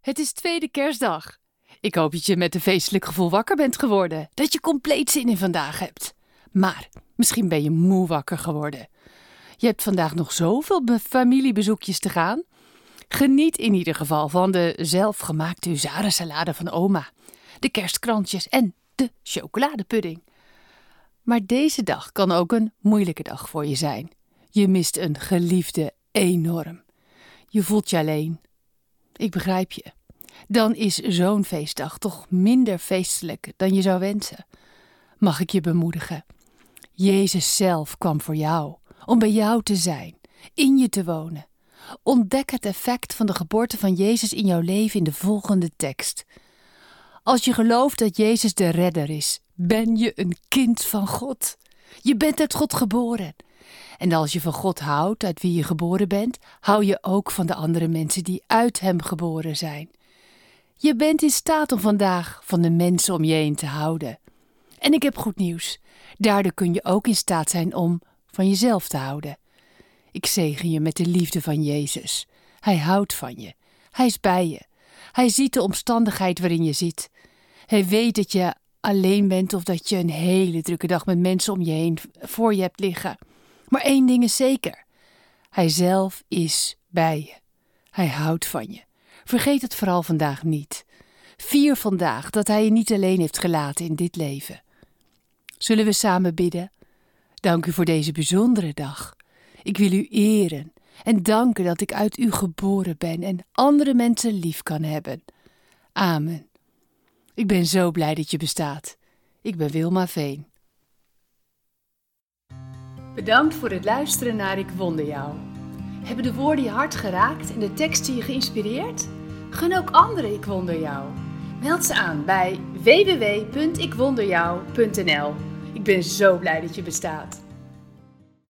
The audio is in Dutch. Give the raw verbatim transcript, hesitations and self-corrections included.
Het is tweede kerstdag. Ik hoop dat je met een feestelijk gevoel wakker bent geworden. Dat je compleet zin in vandaag hebt. Maar misschien ben je moe wakker geworden. Je hebt vandaag nog zoveel be- familiebezoekjes te gaan. Geniet in ieder geval van de zelfgemaakte huzarensalade van oma. De kerstkrantjes en de chocoladepudding. Maar deze dag kan ook een moeilijke dag voor je zijn. Je mist een geliefde enorm. Je voelt je alleen. Ik begrijp je. Dan is zo'n feestdag toch minder feestelijk dan je zou wensen. Mag ik je bemoedigen? Jezus zelf kwam voor jou, om bij jou te zijn, in je te wonen. Ontdek het effect van de geboorte van Jezus in jouw leven in de volgende tekst. Als je gelooft dat Jezus de redder is, ben je een kind van God. Je bent uit God geboren. En als je van God houdt, uit wie je geboren bent, hou je ook van de andere mensen die uit hem geboren zijn. Je bent in staat om vandaag van de mensen om je heen te houden. En ik heb goed nieuws. Daardoor kun je ook in staat zijn om van jezelf te houden. Ik zegen je met de liefde van Jezus. Hij houdt van je. Hij is bij je. Hij ziet de omstandigheid waarin je zit. Hij weet dat je alleen bent of dat je een hele drukke dag met mensen om je heen voor je hebt liggen. Maar één ding is zeker. Hij zelf is bij je. Hij houdt van je. Vergeet het vooral vandaag niet. Vier vandaag dat hij je niet alleen heeft gelaten in dit leven. Zullen we samen bidden? Dank u voor deze bijzondere dag. Ik wil u eren en danken dat ik uit u geboren ben en andere mensen lief kan hebben. Amen. Ik ben zo blij dat je bestaat. Ik ben Wilma Veen. Bedankt voor het luisteren naar Ik Wonder Jou. Hebben de woorden je hart geraakt en de teksten je geïnspireerd? Gun ook anderen Ik Wonder Jou. Meld ze aan bij w w w punt ik wonder jou punt n l. Ik ben zo blij dat je bestaat.